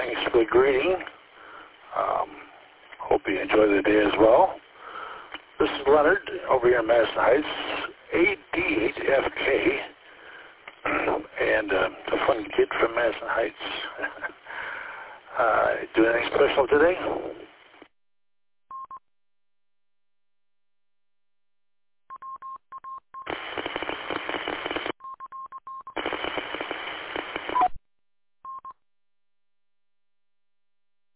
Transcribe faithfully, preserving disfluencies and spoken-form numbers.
Thanks for the greeting. Um, hope you enjoy the day as well. This is Leonard over here in Madison Heights, A D eight F K, and uh, a fun kid from Madison Heights. uh, doing anything special today?